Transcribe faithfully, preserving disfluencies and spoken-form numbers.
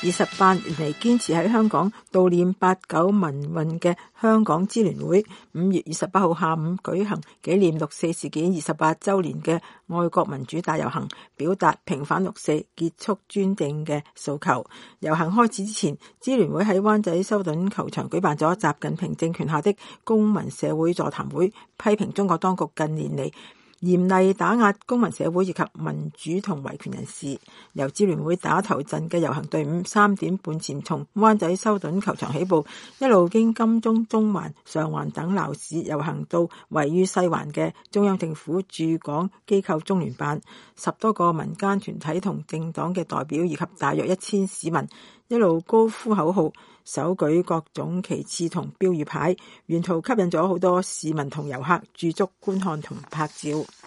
二十八年嚟堅持喺香港悼念八九民運嘅香港支聯會，五月二十八號下午舉行紀念六四事件二十八週年嘅愛國民主大遊行，表達平反六四、結束專政嘅訴求。遊行開始之前，支聯會喺灣仔修頓球場舉辦咗習近平政權下的公民社會座談會，批評中國當局近年嚟嚴厲打壓公民社會以及民主同維權人士。由支聯會打頭陣嘅遊行隊伍三點半前從灣仔修頓球場起步，一路經金鐘、中環、上環等鬧市遊行到位於西環嘅中央政府駐港機構中聯辦。十多個民間團體同政黨嘅代表以及大約一千市民一路高呼口號，手舉各種旗幟同標語牌，沿途吸引咗好多市民同遊客駐足觀看同拍照。